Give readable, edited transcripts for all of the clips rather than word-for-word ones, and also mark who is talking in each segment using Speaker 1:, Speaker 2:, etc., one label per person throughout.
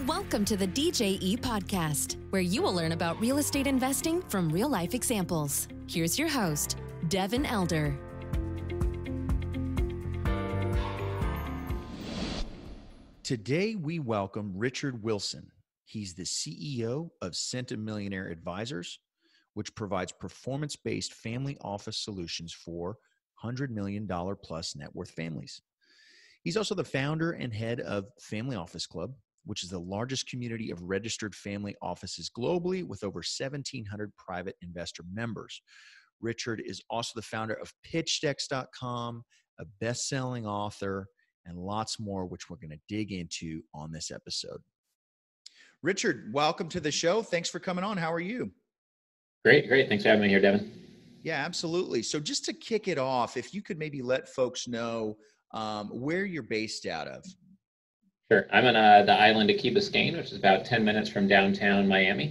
Speaker 1: Welcome to the DJE Podcast, where you will learn about real estate investing from real-life examples. Here's your host, Devin Elder.
Speaker 2: Today, we welcome Richard Wilson. He's the CEO of Centimillionaire Advisors, which provides performance-based family office solutions for $100 million plus net worth families. He's also the founder and head of Family Office Club, which is the largest community of registered family offices globally with over 1,700 private investor members. Richard is also the founder of PitchDecks.com, a best-selling author, and lots more, which we're going to dig into on this episode. Richard, welcome to the show. Thanks for coming on. How are you?
Speaker 3: Great. Thanks for having me here, Devin.
Speaker 2: Yeah, absolutely. So just to kick it off, if you could maybe let folks know where you're based out of.
Speaker 3: Sure. I'm on the island of Key Biscayne, which is about 10 minutes from downtown Miami.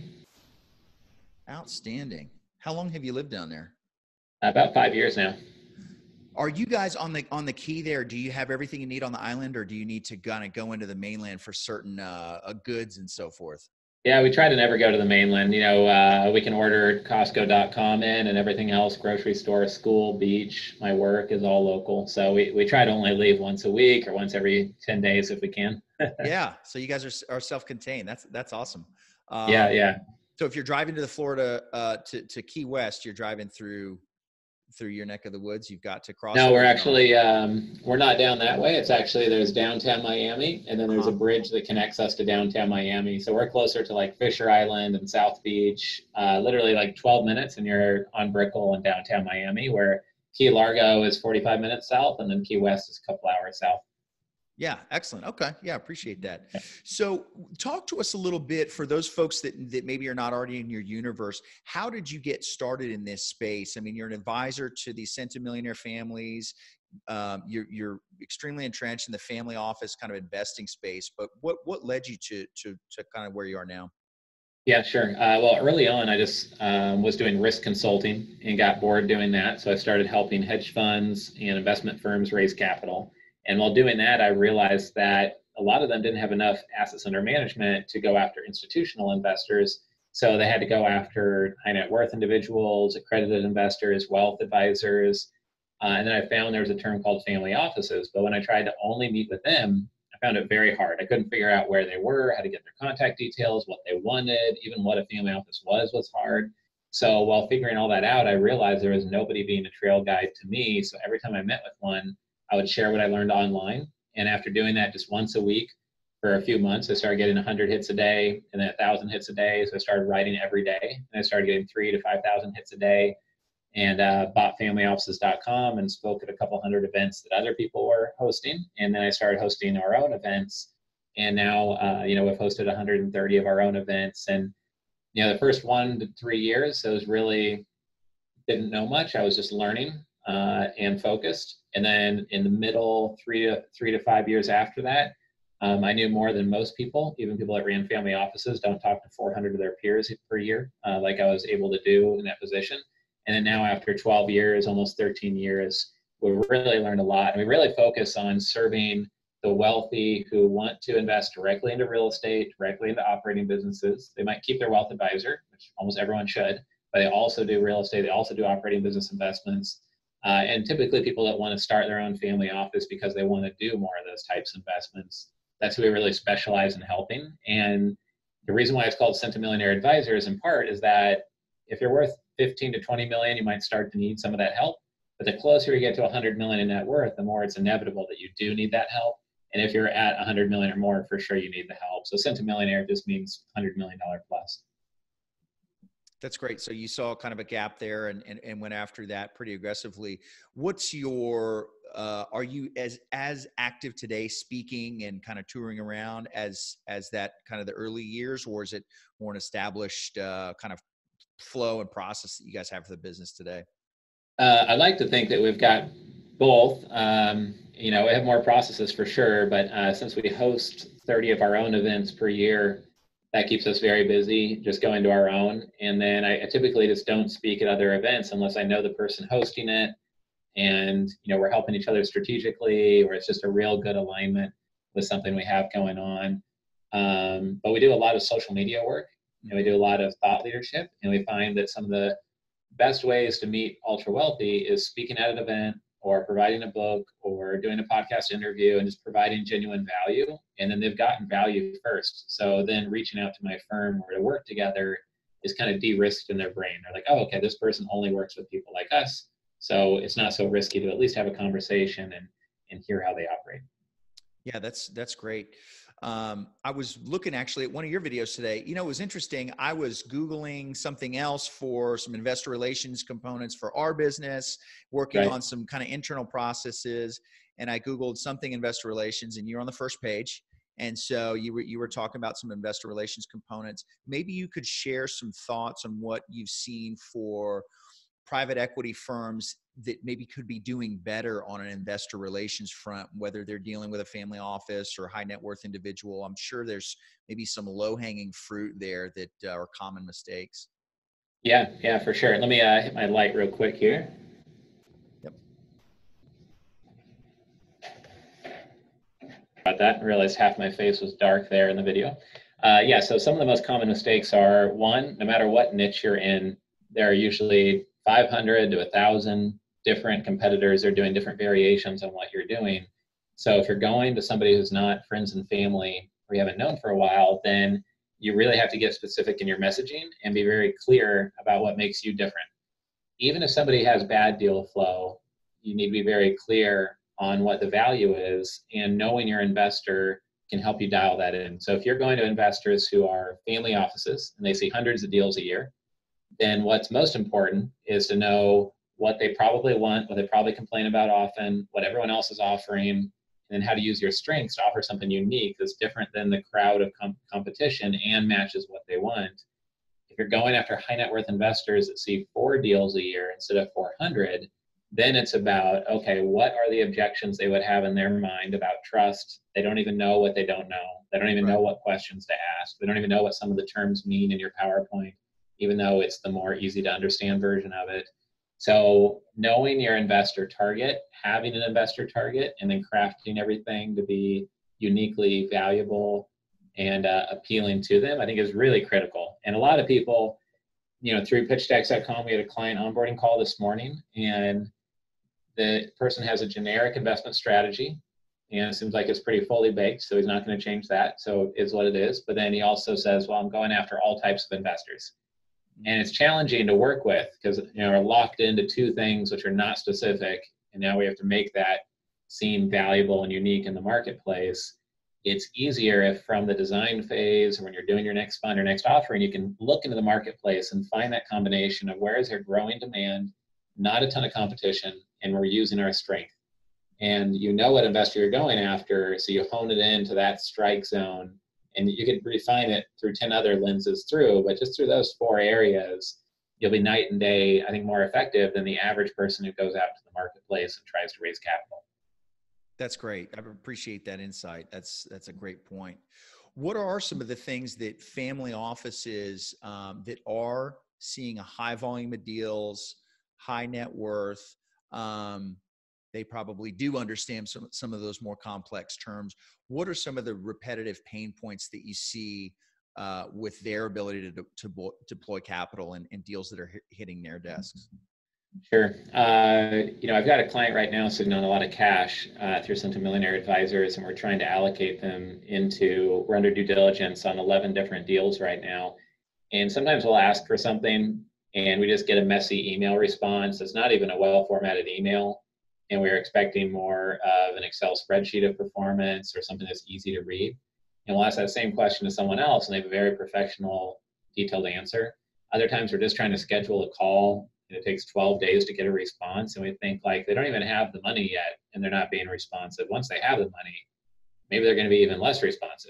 Speaker 2: Outstanding. How long have you lived down there?
Speaker 3: About 5 years now.
Speaker 2: Are you guys on the key there? Do you have everything you need on the island, or do you need to kind of go into the mainland for certain goods and so forth?
Speaker 3: Yeah, we try to never go to the mainland. You know, we can order Costco.com in and everything else, grocery store, school, beach. My work is all local. So we try to only leave once a week or once every 10 days if we can.
Speaker 2: Yeah. So you guys are self-contained. That's awesome.
Speaker 3: Yeah.
Speaker 2: So if you're driving to the Florida, to Key West, you're driving through your neck of the woods. You've got to cross.
Speaker 3: No, we're actually, we're not down that way. It's actually, there's downtown Miami, and then there's a bridge that connects us to downtown Miami. So we're closer to like Fisher Island and South Beach, literally like 12 minutes and you're on Brickell in downtown Miami, where Key Largo is 45 minutes south, and then Key West is a couple hours south.
Speaker 2: Yeah. Excellent. Okay. Yeah. Appreciate that. So talk to us a little bit for those folks that maybe are not already in your universe. How did you get started in this space? I mean, you're an advisor to these centimillionaire families. You're extremely entrenched in the family office kind of investing space, but what led you to kind of where you are now?
Speaker 3: Yeah, sure. Well, early on, I just was doing risk consulting and got bored doing that. So I started helping hedge funds and investment firms raise capital. And while doing that, I realized that a lot of them didn't have enough assets under management to go after institutional investors. So they had to go after high net worth individuals, accredited investors, wealth advisors. And then I found there was a term called family offices. But when I tried to only meet with them, I found it very hard. I couldn't figure out where they were, how to get their contact details, what they wanted, even what a family office was hard. So while figuring all that out, I realized there was nobody being a trail guide to me. So every time I met with one, I would share what I learned online. And after doing that just once a week for a few months, I started getting 100 hits a day and then 1,000 hits a day. So I started writing every day, and I started getting 3,000 to 5,000 hits a day, and bought FamilyOffices.com and spoke at a couple hundred events that other people were hosting. And then I started hosting our own events. And now, we've hosted 130 of our own events. And, the first 1 to 3 years, I was really didn't know much. I was just learning and focused. And then in the middle, 3 to 5 years after that, I knew more than most people. Even people that ran family offices don't talk to 400 of their peers per year, like I was able to do in that position. And then now after 12 years, almost 13 years, we really learned a lot. And we really focus on serving the wealthy who want to invest directly into real estate, directly into operating businesses. They might keep their wealth advisor, which almost everyone should, but they also do real estate. They also do operating business investments. And typically people that want to start their own family office because they want to do more of those types of investments. That's who we really specialize in helping. And the reason why it's called Centimillionaire Advisors in part is that if you're worth 15 to 20 million, you might start to need some of that help. But the closer you get to 100 million in net worth, the more it's inevitable that you do need that help. And if you're at 100 million or more, for sure you need the help. So Centimillionaire just means $100 million plus.
Speaker 2: That's great. So you saw kind of a gap there and went after that pretty aggressively. What's your, are you as active today speaking and kind of touring around as that kind of the early years, or is it more an established kind of flow and process that you guys have for the business today?
Speaker 3: I like to think that we've got both. We have more processes for sure, but since we host 30 of our own events per year, that keeps us very busy just going to our own. And then I typically just don't speak at other events unless I know the person hosting it and, we're helping each other strategically, or it's just a real good alignment with something we have going on. But we do a lot of social media work, and we do a lot of thought leadership, and we find that some of the best ways to meet ultra wealthy is speaking at an event or providing a book or doing a podcast interview and just providing genuine value. And then they've gotten value first. So then reaching out to my firm or to work together is kind of de-risked in their brain. They're like, oh, okay, this person only works with people like us. So it's not so risky to at least have a conversation and hear how they operate.
Speaker 2: Yeah, that's great. I was looking actually at one of your videos today. You know, it was interesting. I was Googling something else for some investor relations components for our business, working on some kind of internal processes. And I Googled something investor relations, and you're on the first page. And so you were talking about some investor relations components. Maybe you could share some thoughts on what you've seen for private equity firms that maybe could be doing better on an investor relations front, whether they're dealing with a family office or high net worth individual. I'm sure there's maybe some low hanging fruit there that are common mistakes.
Speaker 3: Yeah, for sure. Let me hit my light real quick here.
Speaker 2: Yep.
Speaker 3: About that, I realized half my face was dark there in the video. So some of the most common mistakes are, one, no matter what niche you're in, there are usually 500 to 1,000 different competitors are doing different variations on what you're doing. So if you're going to somebody who's not friends and family or you haven't known for a while, then you really have to get specific in your messaging and be very clear about what makes you different. Even if somebody has bad deal flow, you need to be very clear on what the value is, and knowing your investor can help you dial that in. So if you're going to investors who are family offices and they see hundreds of deals a year, then what's most important is to know what they probably want, what they probably complain about often, what everyone else is offering, and then how to use your strengths to offer something unique that's different than the crowd of competition and matches what they want. If you're going after high net worth investors that see 4 deals a year instead of 400, then it's about, okay, what are the objections they would have in their mind about trust? They don't even know what they don't know. They don't even know what questions to ask. They don't even know what some of the terms mean in your PowerPoint, even though it's the more easy to understand version of it. So knowing your investor target, having an investor target, and then crafting everything to be uniquely valuable and appealing to them, I think is really critical. And a lot of people, through pitchstacks.com, we had a client onboarding call this morning, and the person has a generic investment strategy, and it seems like it's pretty fully baked, so he's not going to change that. So it is what it is. But then he also says, well, I'm going after all types of investors. And it's challenging to work with because we're locked into 2 things which are not specific, and now we have to make that seem valuable and unique in the marketplace. It's easier if from the design phase or when you're doing your next fund or next offering, you can look into the marketplace and find that combination of where is there growing demand, not a ton of competition, and we're using our strength. And you know what investor you're going after, so you hone it into that strike zone. And you can refine it through 10 other lenses but just through those 4 areas, you'll be night and day, I think, more effective than the average person who goes out to the marketplace and tries to raise capital.
Speaker 2: That's great. I appreciate that insight. That's a great point. What are some of the things that family offices that are seeing a high volume of deals, high net worth, they probably do understand some of those more complex terms. What are some of the repetitive pain points that you see with their ability to deploy capital and deals that are hitting their desks?
Speaker 3: Sure. I've got a client right now sitting on a lot of cash through Centimillionaire Advisors, and we're trying to allocate them we're under due diligence on 11 different deals right now. And sometimes we'll ask for something and we just get a messy email response. It's not even a well-formatted email. And we're expecting more of an Excel spreadsheet of performance or something that's easy to read. And we'll ask that same question to someone else, and they have a very professional, detailed answer. Other times we're just trying to schedule a call, and it takes 12 days to get a response. And we think like they don't even have the money yet, and they're not being responsive. Once they have the money, maybe they're going to be even less responsive.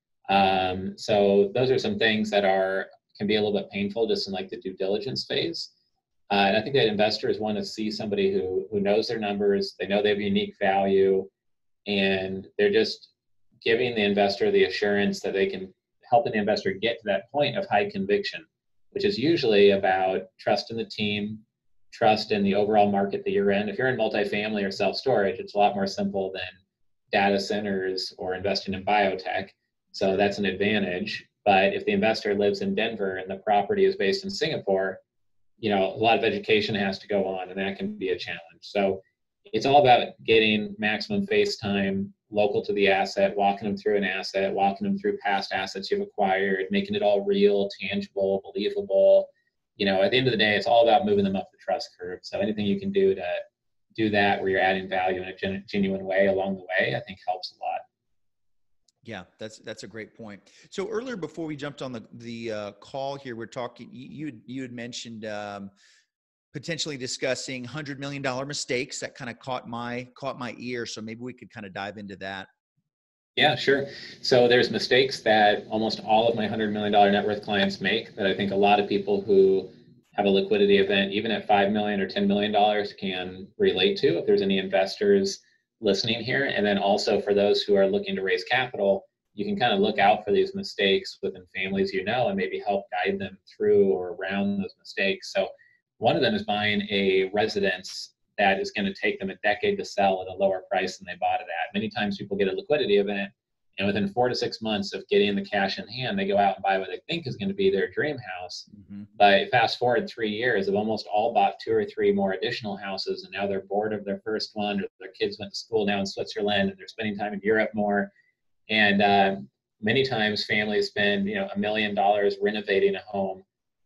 Speaker 3: So those are some things that can be a little bit painful just in like the due diligence phase. And I think that investors want to see somebody who knows their numbers, they know they have unique value, and they're just giving the investor the assurance that they can helping the investor get to that point of high conviction, which is usually about trust in the team, trust in the overall market that you're in. If you're in multifamily or self-storage, it's a lot more simple than data centers or investing in biotech. So that's an advantage. But if the investor lives in Denver and the property is based in Singapore, a lot of education has to go on, and that can be a challenge. So it's all about getting maximum face time local to the asset, walking them through an asset, walking them through past assets you've acquired, making it all real, tangible, believable. At the end of the day, it's all about moving them up the trust curve. So anything you can do to do that where you're adding value in a genuine way along the way, I think helps a lot.
Speaker 2: Yeah, that's a great point. So earlier, before we jumped on the call here, we're talking. You had mentioned potentially discussing $100 million mistakes. That kind of caught my ear. So maybe we could kind of dive into that.
Speaker 3: Yeah, sure. So there's mistakes that almost all of my $100 million net worth clients make that I think a lot of people who have a liquidity event, even at $5 million or $10 million, can relate to if there's any investors listening here. And then also for those who are looking to raise capital, you can kind of look out for these mistakes within families, and maybe help guide them through or around those mistakes. So one of them is buying a residence that is going to take them a decade to sell at a lower price than they bought it at. Many times people get a liquidity event, and within 4 to 6 months of getting the cash in hand, they go out and buy what they think is going to be their dream house. Mm-hmm. But fast forward 3 years, they've almost all bought 2 or 3 more additional houses, and now they're bored of their first one, or their kids went to school now in Switzerland, and they're spending time in Europe more. And many times families spend $1 million renovating a home.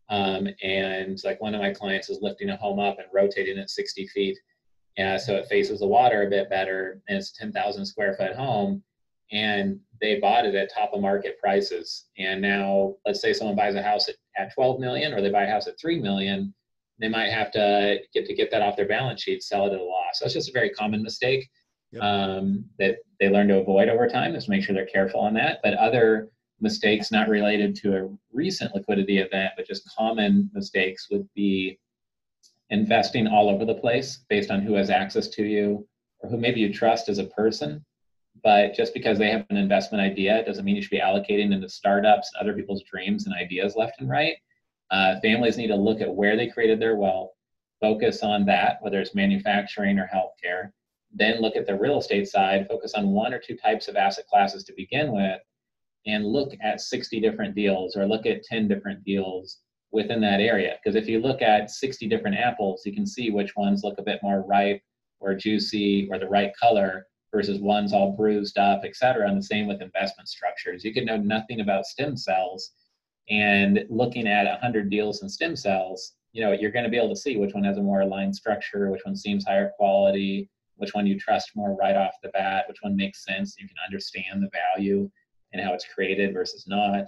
Speaker 3: And like one of my clients is lifting a home up and rotating it 60 feet. So it faces the water a bit better, and it's a 10,000 square foot home. And they bought it at top of market prices. And now let's say someone buys a house at 12 million, or they buy a house at 3 million, they might have to get that off their balance sheet, sell it at a loss. So it's just a very common mistake. Yep. That they learn to avoid over time, is to make sure they're careful on that. But other mistakes not related to a recent liquidity event, but just common mistakes, would be investing all over the place based on who has access to you or who maybe you trust as a person. But just because they have an investment idea doesn't mean you should be allocating into startups, other people's dreams and ideas left and right. Families need to look at where they created their wealth, focus on that, whether it's manufacturing or healthcare. Then look at the real estate side, focus on 1 or 2 types of asset classes to begin with, and look at 60 different deals, or look at 10 different deals within that area. Because if you look at 60 different apples, you can see which ones look a bit more ripe or juicy or the right color versus ones all bruised up, et cetera. And the same with investment structures. You could know nothing about stem cells, and looking at 100 deals in stem cells, you're going to be able to see which one has a more aligned structure, which one seems higher quality, which one you trust more right off the bat, which one makes sense. You can understand the value and how it's created versus not.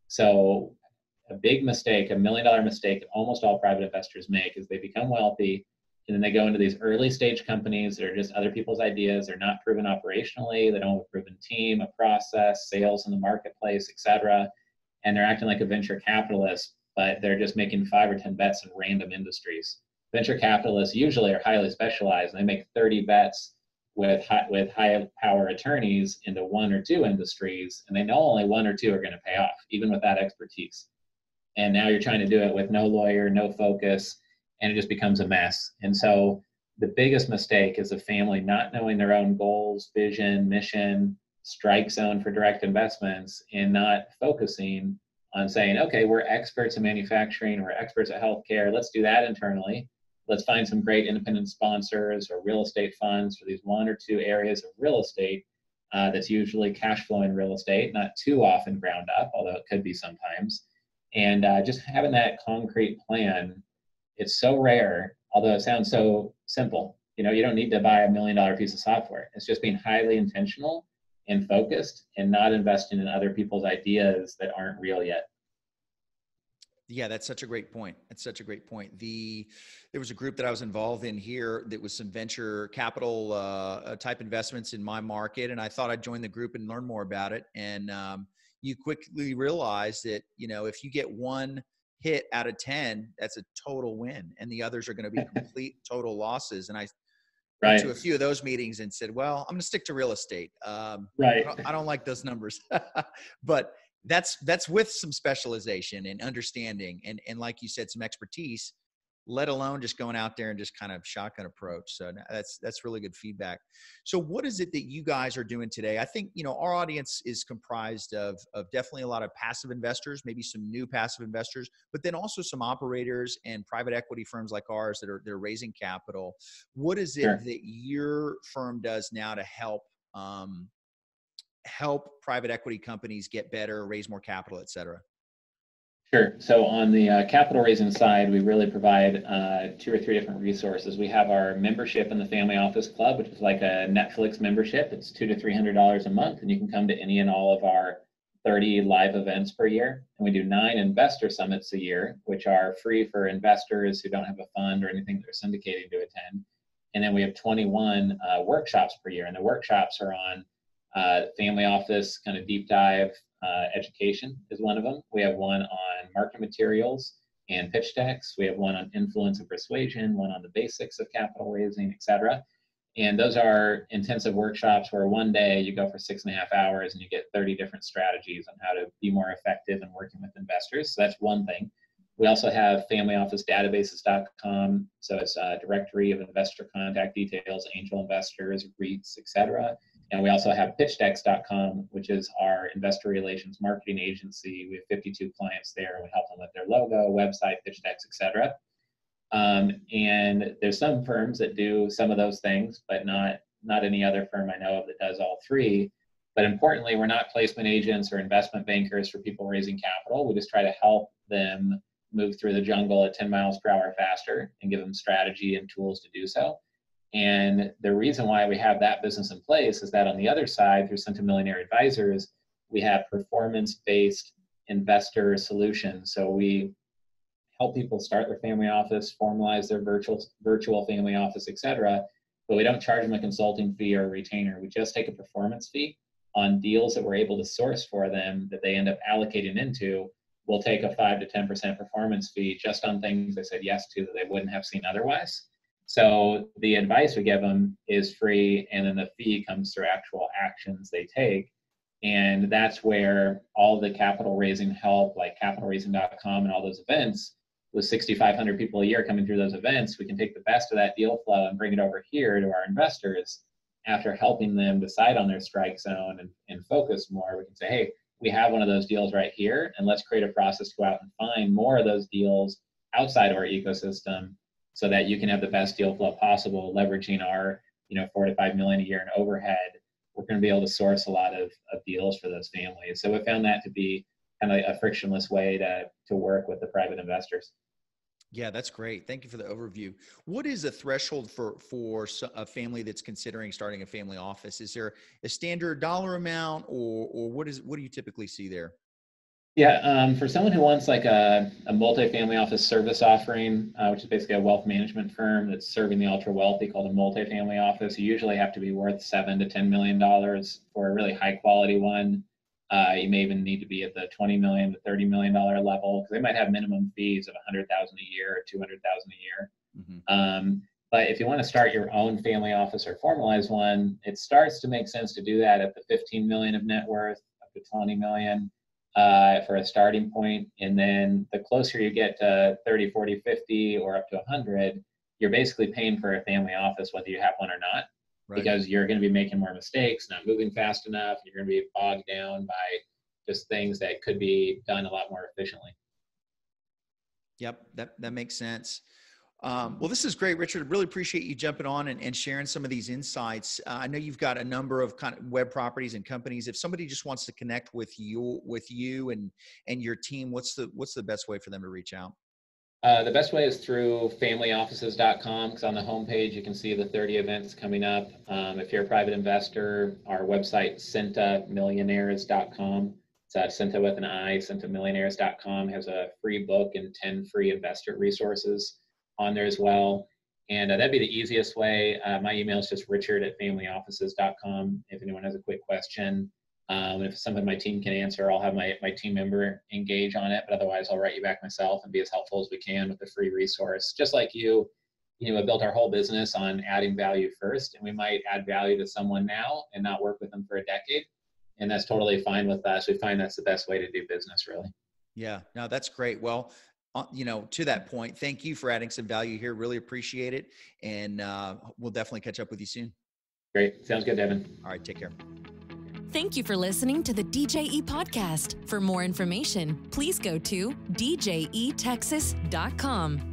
Speaker 3: So a big mistake, $1 million mistake that almost all private investors make, is they become wealthy, and then they go into these early stage companies that are just other people's ideas. They're not proven operationally. They don't have a proven team, a process, sales in the marketplace, et cetera. And they're acting like a venture capitalist, but they're just making 5 or 10 bets in random industries. Venture capitalists usually are highly specialized, and they make 30 bets with high power attorneys into 1 or 2 industries, and they know only 1 or 2 are going to pay off, even with that expertise. And now you're trying to do it with no lawyer, no focus, and it just becomes a mess. And so the biggest mistake is a family not knowing their own goals, vision, mission, strike zone for direct investments, and not focusing on saying, okay, we're experts in manufacturing, we're experts at healthcare, let's do that internally. Let's find some great independent sponsors or real estate funds for these 1 or 2 areas of real estate that's usually cash flowing real estate, not too often ground up, although it could be sometimes. And just having that concrete plan, it's so rare, although it sounds so simple. You don't need to buy $1 million piece of software. It's just being highly intentional and focused, and not investing in other people's ideas that aren't real yet.
Speaker 2: Yeah, that's such a great point. There was a group that I was involved in here that was some venture capital type investments in my market, and I thought I'd join the group and learn more about it. And you quickly realize that if you get 1 hit out of 10, that's a total win, and the others are going to be complete went to a few of those meetings and said, well, I'm going to stick to real estate. I don't like those numbers, but that's with some specialization and understanding. And like you said, some expertise. let alone just going out there and just kind of shotgun approach. So that's really good feedback. So what is it that you guys are doing today? I think, our audience is comprised of definitely a lot of passive investors, maybe some new passive investors, but then also some operators and private equity firms like ours they're raising capital. What is it
Speaker 3: Sure.
Speaker 2: that your firm does now to help private equity companies get better, raise more capital, et cetera?
Speaker 3: Sure. So on the capital raising side, we really provide 2 or 3 different resources. We have our membership in the Family Office Club, which is like a Netflix membership. It's $200 to $300 a month, and you can come to any and all of our 30 live events per year. And we do 9 investor summits a year, which are free for investors who don't have a fund or anything that they're syndicating to attend. And then we have 21 workshops per year, and the workshops are on family office kind of deep dive. Education is one of them. We have one on market materials and pitch decks. We have one on influence and persuasion, one on the basics of capital raising, et cetera. And those are intensive workshops where one day you go for 6.5 hours and you get 30 different strategies on how to be more effective in working with investors. So that's one thing. We also have familyofficedatabases.com. So it's a directory of investor contact details, angel investors, REITs, et cetera. And we also have pitchdecks.com, which is our investor relations marketing agency. We have 52 clients there. We help them with their logo, website, pitch decks, et cetera. And there's some firms that do some of those things, but not any other firm I know of that does all 3. But importantly, we're not placement agents or investment bankers for people raising capital. We just try to help them move through the jungle at 10 miles per hour faster and give them strategy and tools to do so. And the reason why we have that business in place is that on the other side, through Centimillionaire Advisors, we have performance-based investor solutions. So we help people start their family office, formalize their virtual family office, et cetera, but we don't charge them a consulting fee or a retainer. We just take a performance fee on deals that we're able to source for them that they end up allocating into. We'll take a 5 to 10% performance fee just on things they said yes to that they wouldn't have seen otherwise. So the advice we give them is free, and then the fee comes through actual actions they take. And that's where all the capital raising help, like capitalraising.com and all those events, with 6,500 people a year coming through those events, we can take the best of that deal flow and bring it over here to our investors. After helping them decide on their strike zone and focus more, we can say, hey, we have one of those deals right here, and let's create a process to go out and find more of those deals outside of our ecosystem, so that you can have the best deal flow possible, leveraging our, $4 to $5 million a year in overhead. We're going to be able to source a lot of deals for those families. So we found that to be kind of a frictionless way to work with the private investors.
Speaker 2: Yeah, that's great. Thank you for the overview. What is a threshold for a family that's considering starting a family office? Is there a standard dollar amount, or what do you typically see there?
Speaker 3: Yeah, for someone who wants like a multifamily office service offering, which is basically a wealth management firm that's serving the ultra wealthy, called a multifamily office, you usually have to be worth $7 to $10 million for a really high quality one. You may even need to be at the $20 million to $30 million level, because they might have minimum fees of $100,000 a year or $200,000 a year. Mm-hmm. But if you want to start your own family office or formalize one, it starts to make sense to do that at the 15 million of net worth, up to 20 million. For a starting point. And then the closer you get to 30, 40, 50, or up to 100, you're basically paying for a family office, whether you have one or not, right? Because you're going to be making more mistakes, not moving fast enough. You're going to be bogged down by just things that could be done a lot more efficiently.
Speaker 2: Yep, that makes sense. Well, this is great, Richard. Really appreciate you jumping on and sharing some of these insights. I know you've got a number of kind of web properties and companies. If somebody just wants to connect with you and your team, what's the best way for them to reach out?
Speaker 3: The best way is through familyoffices.com, because on the homepage you can see the 30 events coming up. If you're a private investor, our website, centamillionaires.com. It's Centa with an I, centamillionaires.com, has a free book and 10 free investor resources on there as well. And that'd be the easiest way. My email is just richard@familyoffices.com. If anyone has a quick question, if something my team can answer, I'll have my team member engage on it. But otherwise, I'll write you back myself and be as helpful as we can with the free resource. Just like we built our whole business on adding value first, and we might add value to someone now and not work with them for a decade. And that's totally fine with us. We find that's the best way to do business, really.
Speaker 2: Yeah, no, that's great. Well, to that point, thank you for adding some value here. Really appreciate it. And we'll definitely catch up with you soon.
Speaker 3: Great. Sounds good, Devin.
Speaker 2: All right. Take care.
Speaker 1: Thank you for listening to the DJE podcast. For more information, please go to djetexas.com.